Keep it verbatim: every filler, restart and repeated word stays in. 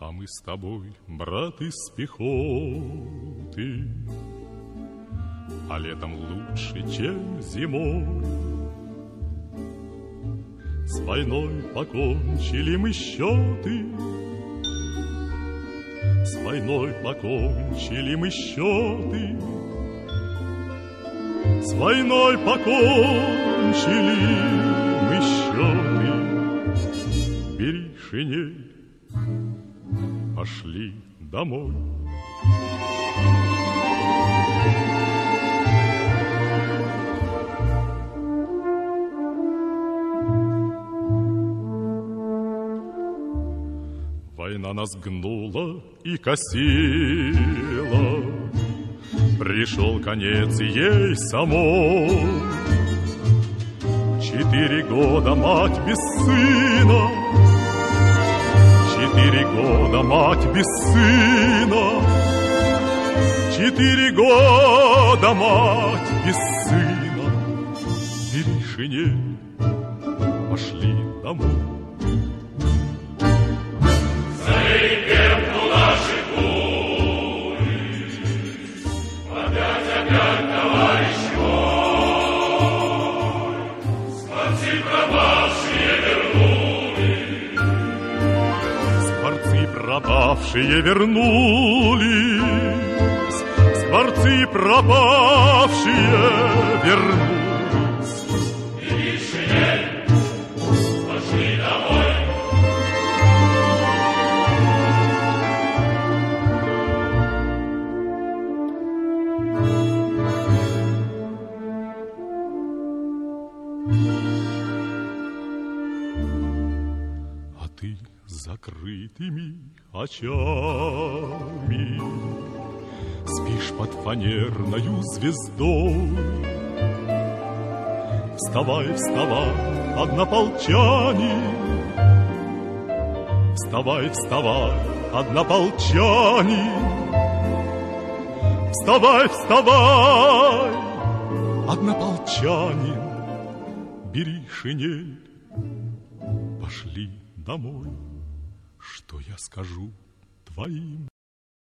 А мы с тобой, брат, из пехоты, а летом лучше, чем зимой. С войной покончили мы счеты, с войной покончили мы счеты, с войной покончили мы счеты. Бери шинель, пошли домой. Война нас гнула и косила, пришел конец ей самой. Четыре года мать без сына, четыре года мать без сына, четыре года мать без сына. Бери шинель, пошли домой. Заигрепну наши пули, опять, опять, товарищ мой, скворцы пропавшие вернулись. Скворцы пропавшие вернулись, скворцы пропавшие вернулись. Бери шинель, пошли домой. А ты закрытыми очами спишь под фанерною звездой. Вставай, вставай, однополчане, вставай, вставай, однополчане, вставай, вставай, однополчанин. Бери шинель, пошли домой. Что я скажу твоим